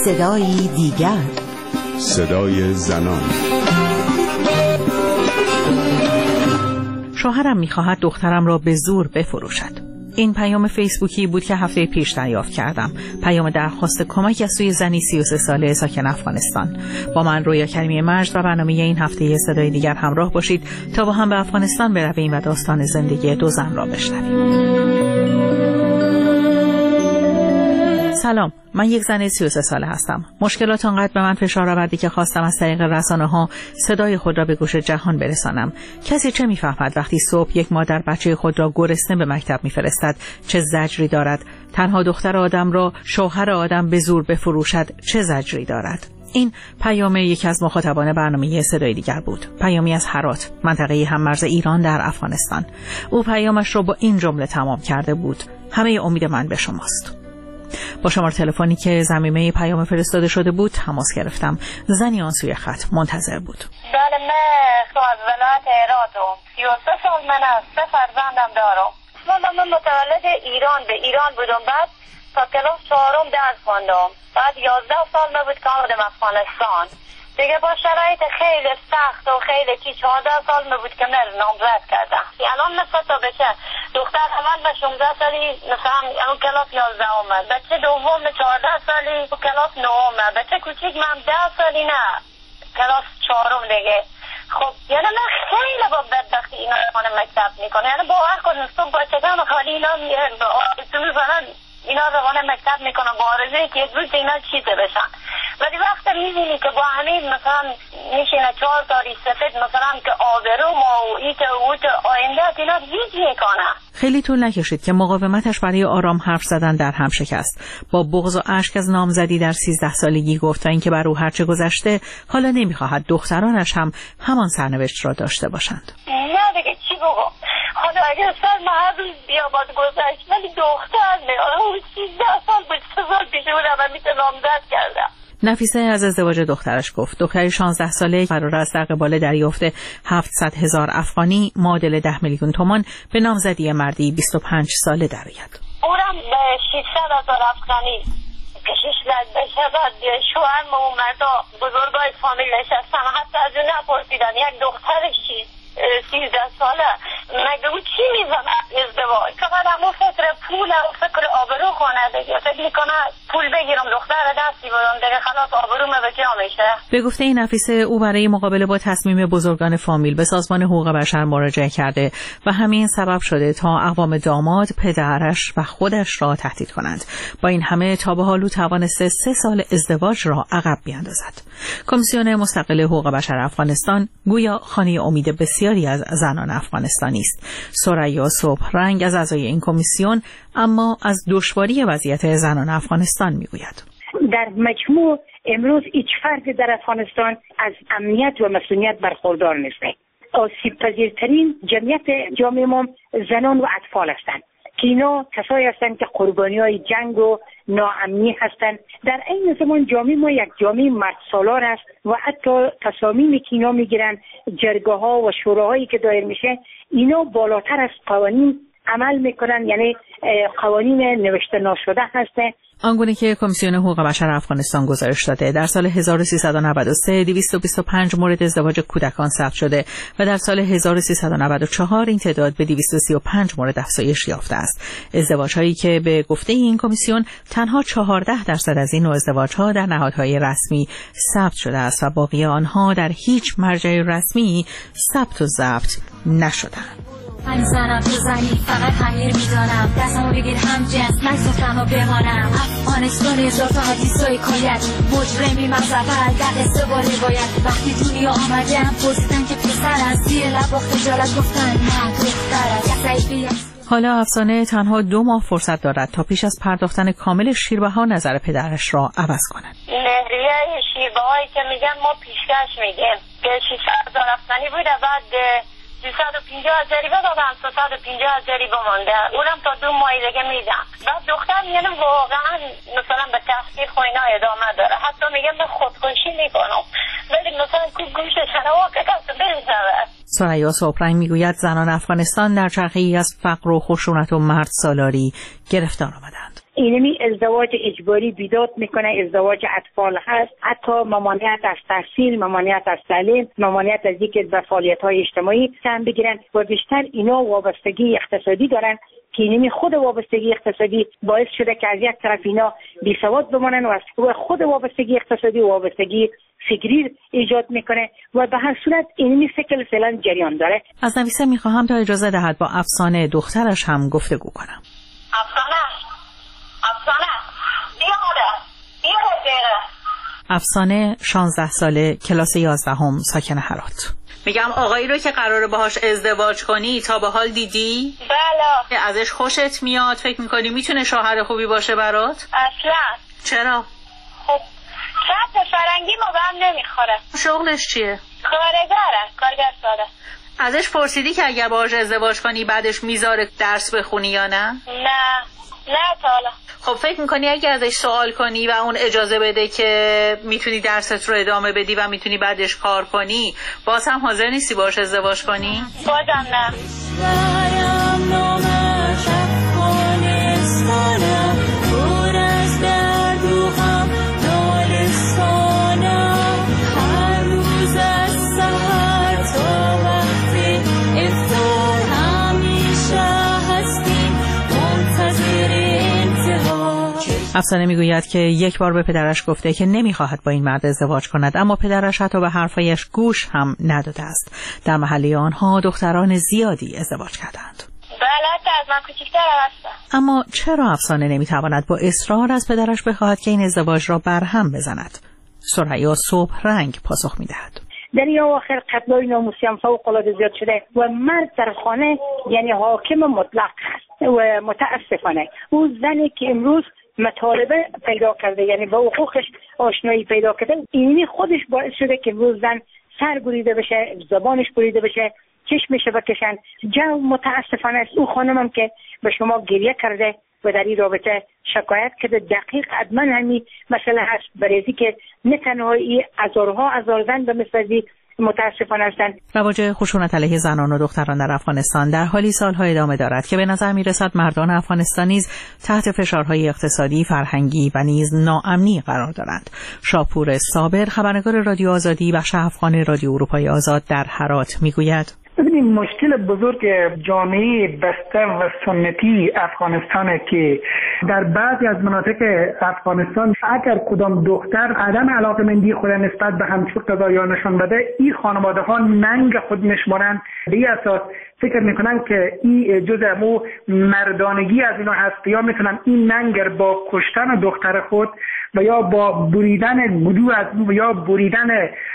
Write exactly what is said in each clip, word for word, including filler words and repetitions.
صدایی دیگر، صدای زنان. شوهرم می‌خواهد دخترم را به زور بفروشد. این پیام فیسبوکی بود که هفته پیش دریافت کردم. پیام درخواست کمک از سوی زنی سی و سه ساله ساکن افغانستان. با من رویا کریمی مجد و برنامه این هفته صدای دیگر همراه باشید تا با هم به افغانستان برویم و داستان زندگی دو زن را بشنویم. سلام، من یک زن سی و سه ساله هستم. مشکلات آنقدر به من فشار آوردی که خواستم از طریق رسانه‌ها صدای خود را به گوش جهان برسانم. کسی چه می‌فهمد وقتی صبح یک مادر بچه خود را گرسنه به مکتب می‌فرستد چه زجری دارد؟ تنها دختر آدم را شوهر آدم به زور بفروشد چه زجری دارد؟ این پیام یکی از مخاطبان برنامه صدای دیگر بود. پیامی از هرات، منطقه هممرز ایران در افغانستان. او پیامش را با این جمله تمام کرده بود: همه امید من به شماست. با شماره تلفنی که ضمیمه پیام فرستاده شده بود تماس گرفتم. زنی آن سوی خط منتظر بود. بله، من از ولایت هراتم. سی و سه سال من است. سه فرزندم دارم. من متولد ایران به ایران بودم. بعد تا کلاس چهارم درس خواندم. بعد یازده سال من بود که آمدم افغانستان. دیگه با شرایط خیلی سخت و خیلی کی چهارده سال من بود که من نامزد کردم. الان مثلا تا بچه دختر اول به شانزده سالی مثلا الان کلاس یازده اومد، بچه دوم چهارده سالی و کلاس نه اومد، بچه کوچیک من ده سالی نه کلاس چهارم دیگه. خب یعنی من خیلی با بدبختی اینا خانه مکتب میکنه. یعنی باور کن صبح بچگان خالی اینا میرن تو میزنن اینا روانه مکتب میکنن با آرزوی که یک روز اینا چیزه بشن. ولی وقتی میبینی که با همین مثلا میشینه چهار تاری سفید مثلا که آبرو ما و ایت و اوت آینده اینا هیچ میکنه. خیلی طول نکشید که مقاومتش برای آرام حرف زدن در هم شکست. با بغض و اشک از نامزدی در سیزده سالگی گفت تا اینکه بر او هرچه گذشته حالا نمیخواهد دخترانش هم همان سرنوشت را داشته باشند. نه دیگه چی بگم؟ حالا اگر سر محبوب بیا باید گذشت ولی دختر نه. اون سیزده سال بود، سه سال پیش بودم و میتونم نامزد کردم. نفیسه از ازدواج دخترش گفت. دختری شانزده ساله قرار است در قبال دریافت هفتصد هزار افغانی معادل ده میلیون تومان به نامزدی مردی بیست و پنج ساله درآید. اونم به ششصد هزار افغانی کشش لد بشه. بعد شوهرم و مردا بزرگای فامیل نشستن، حتی از اون نپرسیدن یک دخترش چیست سیزده ساله مگه او چی میزنه ازدواج؟ فقط همون فکر پول و فکر آبرو خونه دیگه. فکر میکنه پول بگیرم دختر دستی بدم دیگه خلاص آبروم به جا میشه. به گفته این نفیسه او برای مقابله با تصمیم بزرگان فامیل به سازمان حقوق بشر مراجعه کرده و همین سبب شده تا اقوام داماد پدرش و خودش را تهدید کنند. با این همه تا به حال او توانسته سه سال ازدواج را عقب بیاندازد. کمیسیون مستقل حقوق بشر افغانستان گویا خانه امید بسیاری از زنان افغانستانی است. ثریا صبحرنگ از اعضای این کمیسیون اما از دشواری وضعیت زنان افغانستان میگوید. در مجموع امروز هیچ فردی در افغانستان از امنیت و مسئولیت برخوردار نیست. آسیب پذیرترین جمعیت جامعه ما زنان و اطفال هستند که اینا کسایی هستند که قربانی های جنگ و ناامنی هستند. در این زمان جامعه ما یک جامعه مرد سالار است و حتی تصامیمی که اینا میگیرن، جرگه ها و شوراهایی که دایر میشه، اینا بالاتر از قوانین عمل میکنن، یعنی قوانین نوشته نشده هسته. آنگونه که کمیسیون حقوق بشر افغانستان گزارش داده در سال هزار و سیصد و نود و سه دویست و بیست و پنج مورد ازدواج کودکان ثبت شده و در سال هزار و سیصد و نود و چهار این تعداد به دویست و سی و پنج مورد افزایش یافته است. ازدواج‌هایی که به گفته این کمیسیون تنها چهارده درصد از این نوع ازدواج‌ها در نهادهای رسمی ثبت شده است و باقی آنها در هیچ مرجع رسمی ثبت و ضبط نشده‌اند. من زنم تو زنی فقط همیر میدانم دستمو بگیر هم جنس نگذاشتم و بمانم. افغانستان هزار تا حدیث و حکایت مجرمی مزفر در قصه با روایت. وقتی دنیا آمدم پرسیدن که پسر از زیر لب با خجالت گفتن نه دختر از. حالا افسانه تنها دو ماه فرصت دارد تا پیش از پرداختن کامل شیربها نظر پدرش را عوض کند. مهریه شیربهایی که میگن ما پیشکش میگیم که ششصد هزار افغانی بوده، بعد دویست و پنجاه هزاری بدادم، سیصد و پنجاه هزاری بمانده، اونم تا دو ماه دیگه میدم. بعد دختر میگن واقعا مثلا به تحقیق و اینا ادامه داره، حتی میگن به خودکشی میکنم، ولی مثلا که گوشش هوا که کسی بریزه. ثریا صبحرنگ میگوید زنان افغانستان در چرخه‌ای از فقر و خشونت و مرد سالاری گرفتار آمدند. اینمی ازدواج اجباری بیداد میکنه، ازدواج اطفال هست، حتی ممانعت از تحصیل، ممانعت از تعلیم، ممانعت از اینکه به فعالیت‌های اجتماعی سهم بگیرن و بیشتر اینا وابستگی اقتصادی دارن که اینمی خود وابستگی اقتصادی باعث شده که از یک طرف اینا بیسواد بمانن و از خود وابستگی اقتصادی و وابستگی فکری ایجاد میکنه و به هر صورت اینمی سیکل فعلا جریان داره. از نویسه میخواهم تا اجازه دهد با افسانه دخترش هم گفتگو کنم. افسانه افسانه بیا مادر بیا مادر. افسانه شانزده ساله، کلاس یازدهم، ساکن هرات. میگم آقایی رو که قراره باهاش ازدواج کنی تا به حال دیدی؟ بله. ازش خوشت میاد؟ فکر میکنی میتونه شوهر خوبی باشه برات؟ اصلا. چرا؟ خب شرط فرنگی ما به هم نمیخوره. شغلش چیه؟ کارگره، کارگر ساده. ازش پرسیدی که اگر باهاش ازدواج کنی بعدش میذاره درس بخونی یا نه؟ نه نه تا حالا. خب فکر میکنی اگه ازش سوال کنی و اون اجازه بده که میتونی درست رو ادامه بدی و میتونی بعدش کار کنی، باز هم حاضر نیستی باهاش ازدواج کنی؟ بازم نه. افسانه میگوید که یک بار به پدرش گفته که نمیخواهد با این مرد ازدواج کند، اما پدرش حتی به حرفایش گوش هم نداده است. در محله آنها دختران زیادی ازدواج کردند. بله از من کوچیک‌تر هستم. اما چرا افسانه نمیتواند با اصرار از پدرش بخواهد که این ازدواج را برهم بزند؟ ثریا صبح رنگ پاسخ میدهد. در این آخر قتل‌های ناموسی هم فوق‌العاده زیاد شده و مرد در خانه یعنی حاکم مطلق هست و متاسفانه او زنی که امروز مطالبه پیدا کرده یعنی با حقوقش آشنایی پیدا کرده، اینی خودش باعث شده که روز زن سر بریده بشه، زبانش بریده بشه، چشمش بکشن. جو متاسفانه است. او خانمم که به شما گریه کرده و در این رابطه شکایت کرده دقیق حتما همین مسئله هست، برای که نه تنها هزارها هزار زن به مثل متاسفانه هستند. رواج خشونت علیه زنان و دختران در افغانستان در حالی سالها ادامه دارد که به نظر می‌رسد مردان افغانستان نیز تحت فشارهای اقتصادی، فرهنگی و نیز ناامنی قرار دارند. شاپور صابر، خبرنگار رادیو آزادی بخش افغان رادیو اروپای آزاد در هرات میگوید: ببینید مشکل بزرگ جامعه بسته و سنتی افغانستانه که در بعضی از مناطق افغانستان اگر کدام دختر عدم علاقه‌مندی خود نسبت به همسر قضایا نشان بده، این خانواده ها ننگ خود میشمارند. به این اساس فکر میکنن که این جزء مو مردانگی از اینا هست، یا میتونن این ننگ با کشتن دختر خود و یا با بریدن گلو از او یا بریدن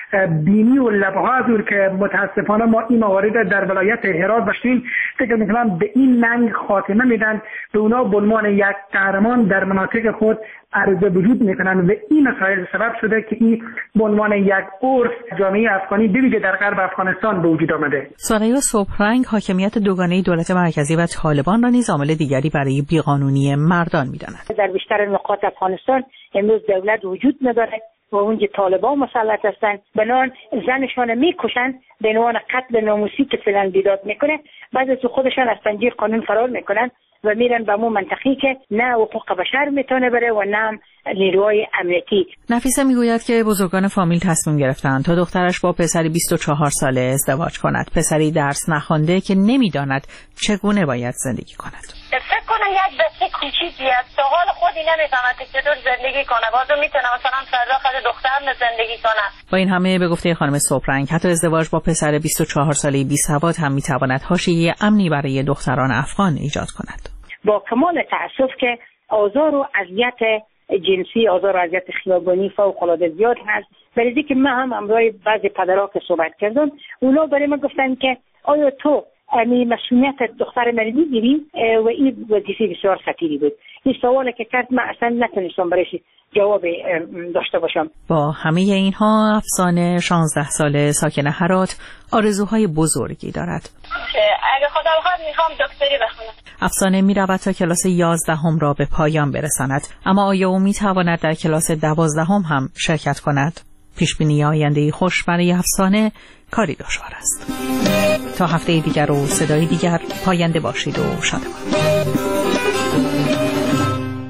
بینی و لبها از او که متاسفانه ما این موارد در ولایت هرات داشتیم، فکر میکنم به این ننگ خاتمه میدن، به اونا به عنوان یک قهرمان در مناطق خود عرضه وجود میکنن و این مسائل سبب شده که این به عنوان یک عرف جامعه افغانی بویژه در غرب افغانستان به وجود آمده. ثریا صبحرنگ حاکمیت دوگانه دولت مرکزی و طالبان را نیز عامل دیگری برای بیقانونی مردان میداند. در بیشتر نقاط افغانستان امروز دولت وجود نداره و اونجا طالبان مسلط هستند، بنان زنشان میکشند به عنوان قتل ناموسی که فعلا بیداد میکنه، بعد از خودشان از پنجره قانون فرار میکنن و میرن به اون منطقی که نه حقوق بشر میتونه بره و نه نیروهای امنیتی. نفیسه میگوید که بزرگان فامیل تصمیم گرفتند تا دخترش با پسری بیست و چهار ساله ازدواج کند، پسری درس نخوانده که نمیداند چگونه باید زندگی کند. فکر کنم یک بچه کوچیکی است، تا حال خودی نمیفهمه که چطور زندگی کنه، بازم میتونه مثلا فردا خود دختر زندگی کنه. با این همه به گفته خانم صبحرنگ حتی ازدواج با پسر بیست و چهار ساله بی‌سواد هم میتواند حاشیه امنی برای دختران افغان ایجاد کند. با کمال تأسف که آزار و اذیت جنسی، آزار و اذیت خیابانی فوق‌العاده زیاد هست. برای که من هم امروز بعضی پدرها که صحبت کردم، اونا برای من گفتن که آیا تو امی مسئولیت دختر من میگیری؟ و این وظیفه بسیار خطیری بود. این سوالی که کرد من اصلا نتونستم برایش جواب داشته باشم. با همه اینها افسانه شانزده ساله ساکن هرات آرزوهای بزرگی دارد. اگه خدا بخواد میخوام دکتری بخونم. افسانه میرود تا کلاس یازدهم را به پایان برساند، اما آیا او میتواند در کلاس دوازدهم هم شرکت کند؟ پیشبینی آینده خوش برای افسانه کاری دشوار است. تا هفته دیگر و صدای دیگر، پاینده باشید و شادمان.